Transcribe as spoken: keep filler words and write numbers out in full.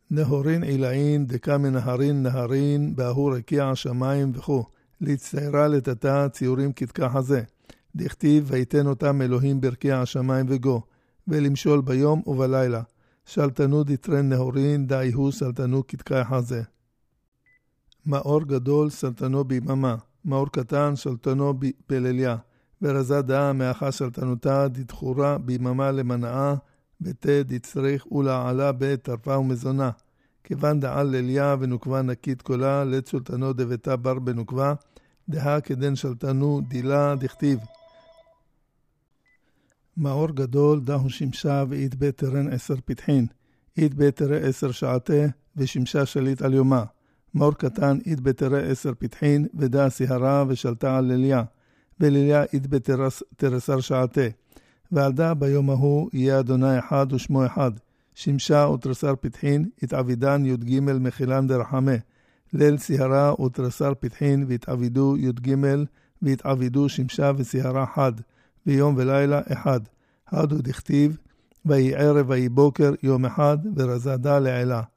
נהורין עילאין דקה מנהרין נהרין באהור הקיע השמיים וכו. להצטיירה לתתה ציורים כתקה חזה. דכתיב ויתן אותם אלוהים ברקיע השמיים וגו. ולמשול ביום ובלילה. שלטנו דתרן נהורין דאיהו סלטנו כתקה חזה. מאור גדול סלטנו ביממה. מאור קטן שלטנו בליליה. ורזה דאה מאחה שלטנותה דתחורה ביממה למנעה. בתה דצריך ולעלה בתרפה ומזונה. כיוון דעל ליליה ונוקבה נקית קולה, לת שולטנו דבתה בר בנוקבה, דהה כדן שלטנו דילה דכתיב. מאור גדול דהו שמשה ואית בתרן עשר פתחין, אית בתרה עשר שעתה ושמשה שליט על יומה. מאור קטן אית בתרה עשר פתחין ודה סיהרה ושלטה על ליליה, וליליה אית בתרסר שעתה. ועלדה ביום ההוא יהיה אדוני אחד ושמו אחד, שמשה ותרסר פתחין, התעבידן י"ג מחילן דרחמה, ליל סיהרה ותרסר פתחין, והתעבידו י"ג, והתעבידו שמשה וסיהרה חד, ויום ולילה אחד. הדו דכתיב, ויהי ערב ויהי בוקר יום אחד, ורזדה לעילה.